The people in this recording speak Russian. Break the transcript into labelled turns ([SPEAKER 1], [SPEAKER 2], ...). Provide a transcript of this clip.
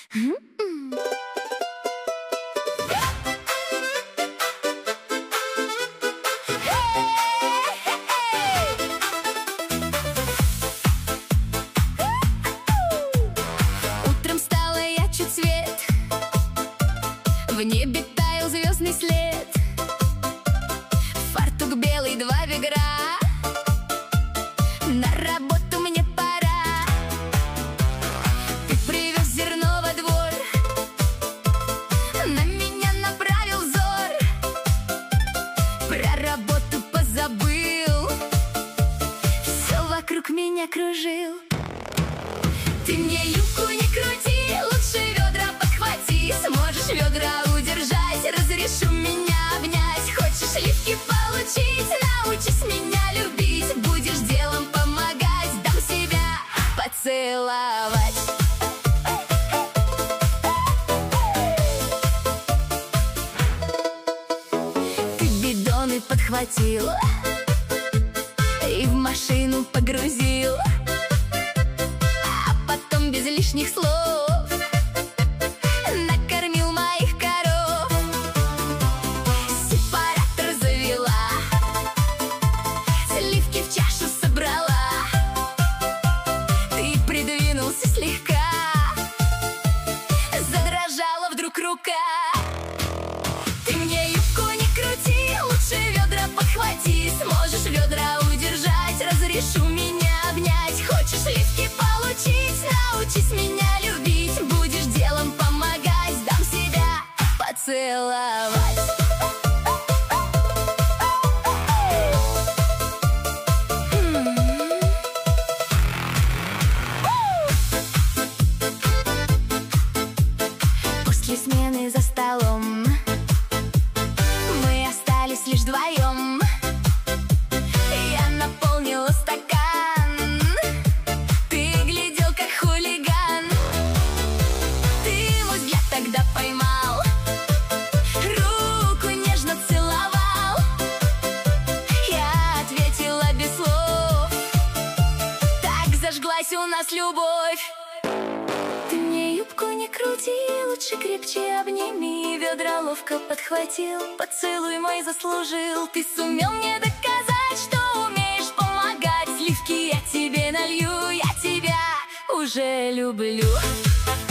[SPEAKER 1] Утром встала я чуть свет, в небе таял звездный след. Фартук белый, 2 ведра, на работу мне пора. Ты привез зерно во двор, на меня направил взор. Про работу позабыл, все вокруг меня кружил. Ты мне юбку не крути, лучше ведра подхвати. Сможешь ведра удержать, разрешу меня обнять. Хочешь лифки получить, научись меня любить. Будешь делом помогать, дам себя поцеловать. Ты бидоны подхватил и в машину погрузил, потом без лишних слов накормил моих коров. Сепаратор завела, сливки в чашу собрала. Ты придвинулся слегка, задрожала вдруг рука. Ты мне юбку не крути, лучше ведра подхвати. Сможешь ведра удержать, разрешу меня обнять. Хочешь лифки получить, научись меня любить. Будешь делом помогать, дам себя поцеловать. После смены за столом мы остались лишь вдвоем. Я наполнила стакан, ты глядел как хулиган. Ты мой взгляд тогда поймал, руку нежно целовал. Я ответила без слов, так зажглась у нас любовь. Ты мне юбку не крути, лучше крепче обними. Ведра ловко подхватил, поцелуй мой заслужил. Ты сумел мне доказать, что умеешь помогать. Сливки я тебе налью, я тебя уже люблю.